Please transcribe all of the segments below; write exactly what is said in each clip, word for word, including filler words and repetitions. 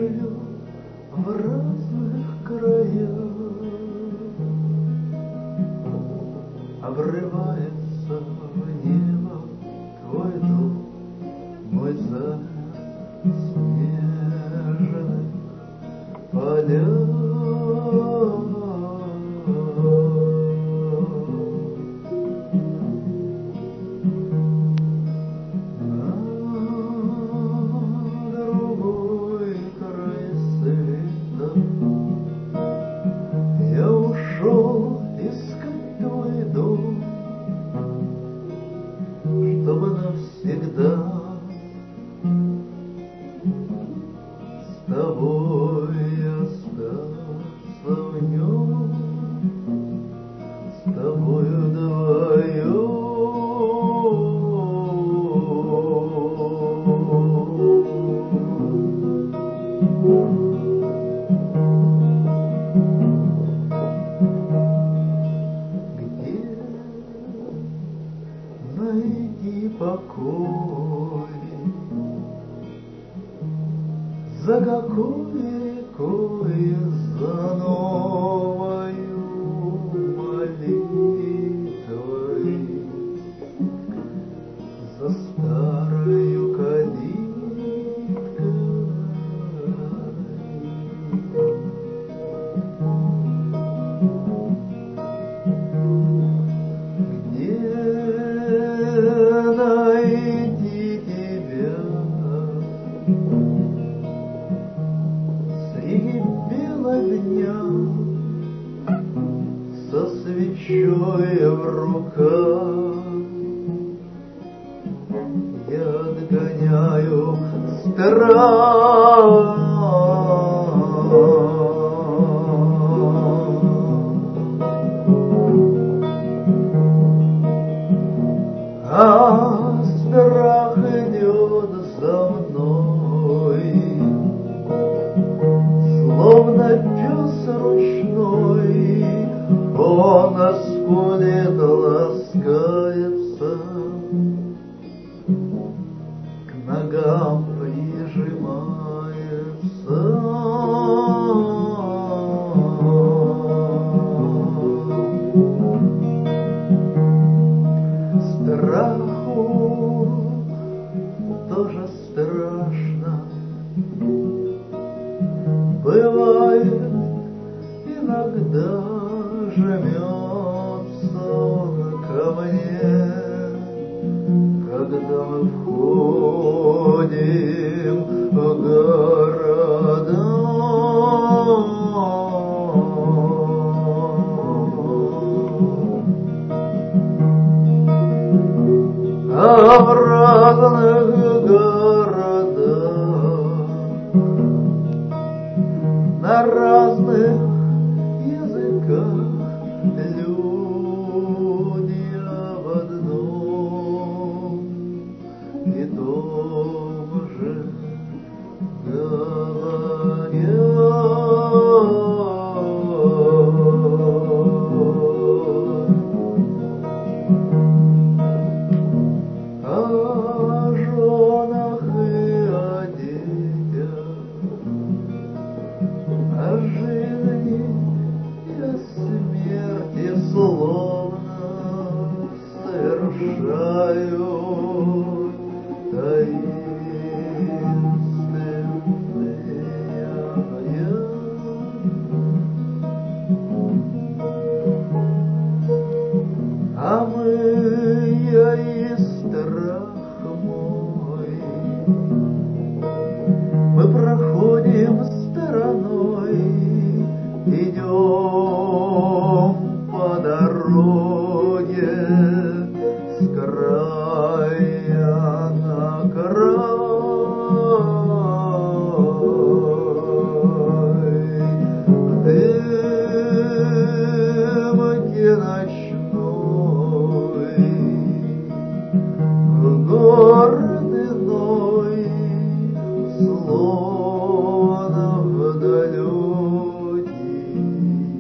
живет в разных краях. Обрывается в небо твой дом, мой замер снежных полях. Чтобы навсегда с тобой остаться в нем, с тобою вдвоем. Найди покой, за какой рекой, за новою молитвой, за старою калиткой. Найти тебя среди бела дня, со свечой в руках. Я отгоняю страх, а страх идет за мной, словно пес ручной. Он оскулит, ласкается, к ногам прижимается. Страху тоже страшно бывает, иногда жмется он ко мне, когда мы входим в города. А в разных городах, на разных языках люди об одном и том же говорят. О женах и о детях, о жизни и о смерти, словно совершаю таинственные обряды. А мы, я и страх мой, мы проходим стороной, идем по дороге с края на край. В дымке ночной, в город иной, словно в далекий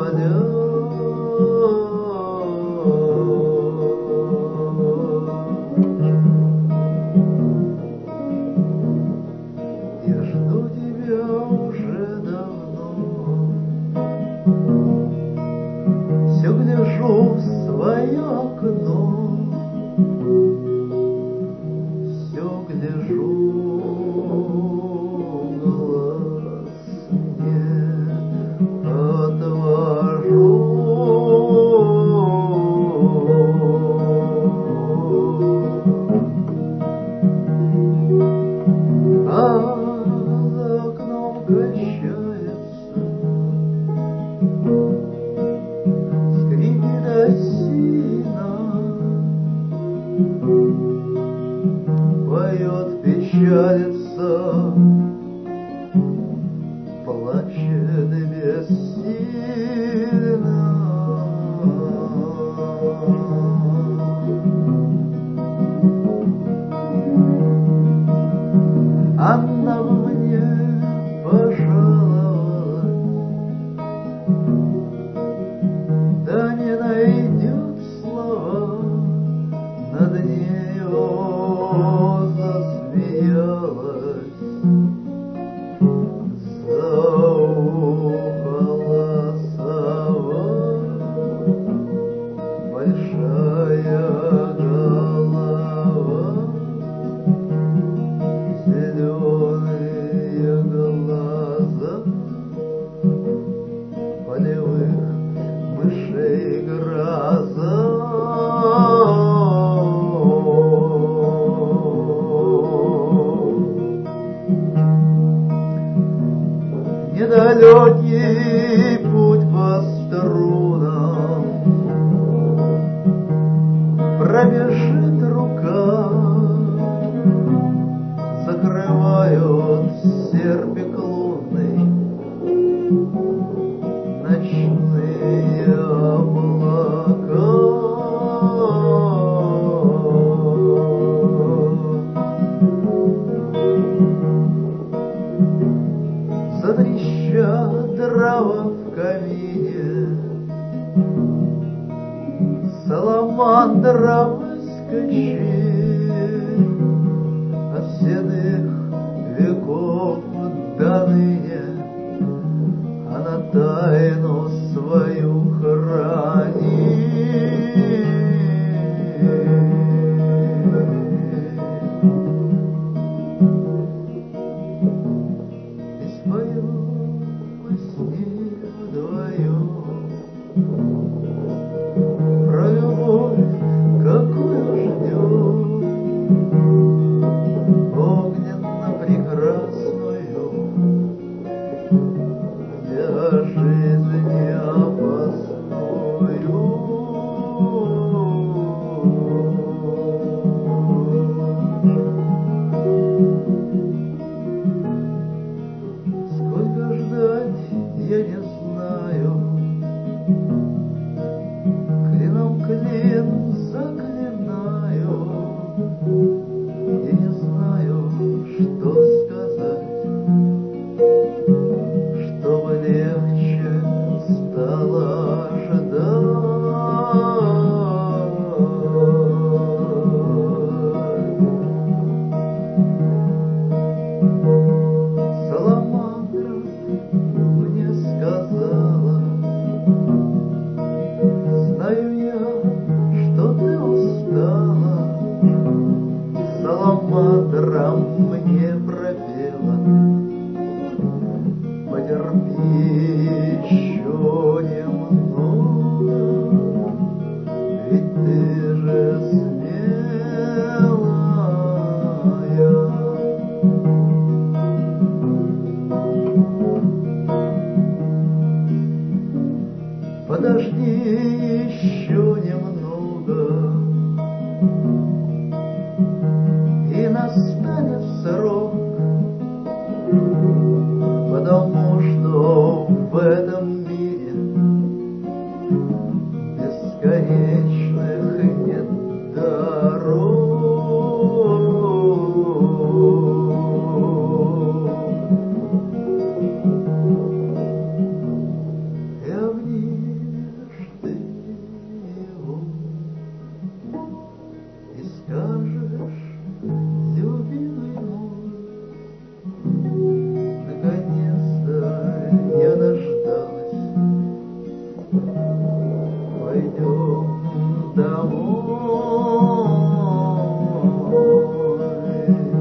Я жду тебя уже давно, все гляжу в свое окно, все гляжу, глаз не отвожу. А за окном качается, скрипит осина, поет, печалится, плачет бессильно. Она мне пожаловалась, да не найдет слова, над нею засмеялась, заухала сова, большая голова, зеленые глаза, полевых мышей гроза. Недалекий путь по струнам пробежит рука, закрывают серпик лунный ночные облака. Затрещат дрова в камине, саламандра выскочит, от седых веков до ныне она тайну свою хранит. И споем мы с ней вдвоем про любовь, какую ждем, огненно-прекрасную, для жизни опасную. Сколько ждать, я не знаю, клином клин заклинаю, и не знаю, что сказать, чтобы легче стало ждать. Саламандра мне сказала, знаю я, что ты устала. Саламандра мне пропела, потерпи еще немного, ведь ты же смелая. Подожди еще немного, и настанет срок, потому что в этом мире бесконечных нет дорог. Я в них нет.